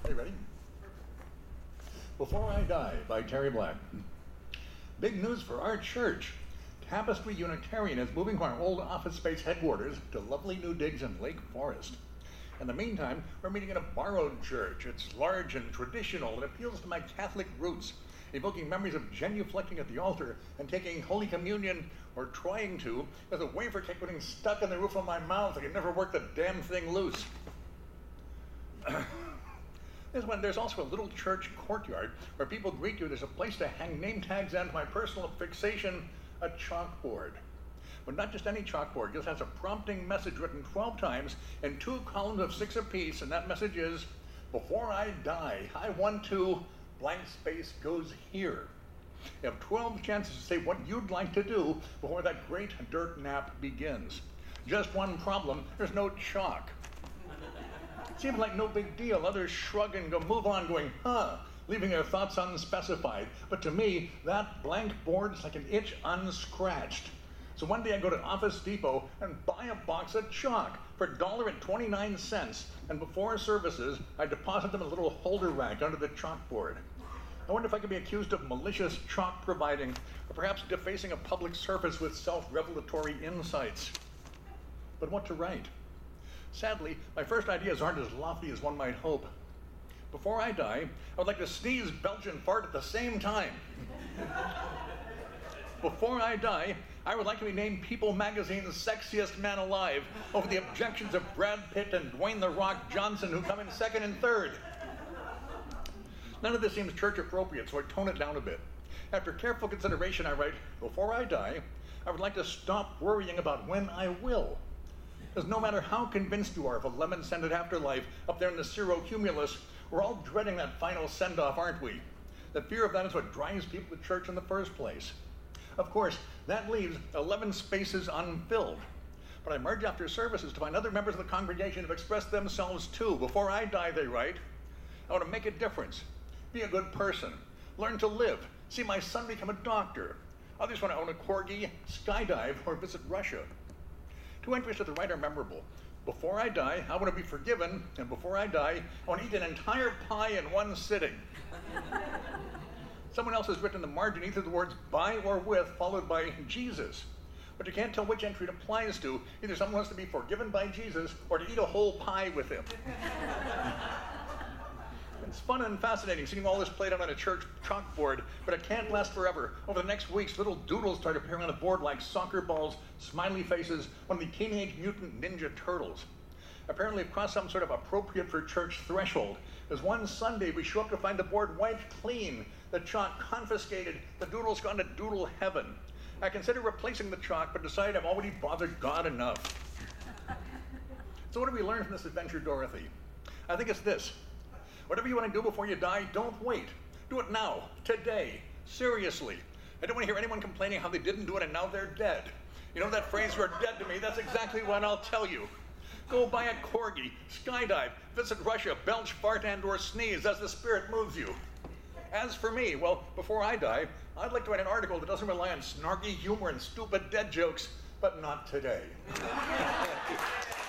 Are you ready? Before I Die by Terry Black. Big news for our church. Tapestry Unitarian is moving from our old office space headquarters to lovely new digs in Lake Forest. In the meantime, we're meeting in a borrowed church. It's large and traditional and appeals to my Catholic roots, evoking memories of genuflecting at the altar and taking Holy Communion, or trying to, with a wafer cake getting stuck in the roof of my mouth. I could never work the damn thing loose. There's also a little church courtyard where people greet you. There's a place to hang name tags and, my personal fixation, a chalkboard. But not just any chalkboard. It just has a prompting message written 12 times in 2 columns of 6 apiece, and that message is, before I die, I want to, blank space goes here. You have 12 chances to say what you'd like to do before that great dirt nap begins. Just one problem, there's no chalk. Seems like no big deal. Others shrug and go move on going, leaving their thoughts unspecified. But to me, that blank board's like an itch unscratched. So one day I go to Office Depot and buy a box of chalk for $1.29, and before services, I deposit them in a little holder rack under the chalkboard. I wonder if I could be accused of malicious chalk providing, or perhaps defacing a public service with self-revelatory insights. But what to write? Sadly, my first ideas aren't as lofty as one might hope. Before I die, I would like to sneeze, belch, and fart at the same time. Before I die, I would like to be named People Magazine's sexiest man alive over the objections of Brad Pitt and Dwayne "The Rock" Johnson, who come in second and third. None of this seems church appropriate, so I tone it down a bit. After careful consideration, I write, before I die, I would like to stop worrying about when I will. Because no matter how convinced you are of a lemon-scented afterlife up there in the cirrocumulus, we're all dreading that final send-off, aren't we? The fear of that is what drives people to church in the first place. Of course, that leaves 11 spaces unfilled. But I merge after services to find other members of the congregation have expressed themselves too. Before I die, they write, I want to make a difference, be a good person, learn to live, see my son become a doctor. Others want to own a corgi, skydive, or visit Russia. 2 entries to the right are memorable. Before I die, I want to be forgiven, and before I die, I want to eat an entire pie in one sitting. Someone else has written in the margin either the words by or with, followed by Jesus. But you can't tell which entry it applies to. Either someone wants to be forgiven by Jesus, or to eat a whole pie with him. It's fun and fascinating seeing all this played out on a church chalkboard, but it can't last forever. Over the next weeks, little doodles start appearing on the board like soccer balls, smiley faces, one of the Teenage Mutant Ninja Turtles. Apparently we've crossed some sort of appropriate for church threshold, because one Sunday we show up to find the board wiped clean, the chalk confiscated, the doodles gone to doodle heaven. I consider replacing the chalk, but decide I've already bothered God enough. So what do we learn from this adventure, Dorothy? I think it's this. Whatever you want to do before you die, don't wait. Do it now, today, seriously. I don't want to hear anyone complaining how they didn't do it and now they're dead. You know that phrase, you're dead to me? That's exactly what I'll tell you. Go buy a corgi, skydive, visit Russia, belch, fart, and or sneeze as the spirit moves you. As for me, well, before I die, I'd like to write an article that doesn't rely on snarky humor and stupid dead jokes, but not today.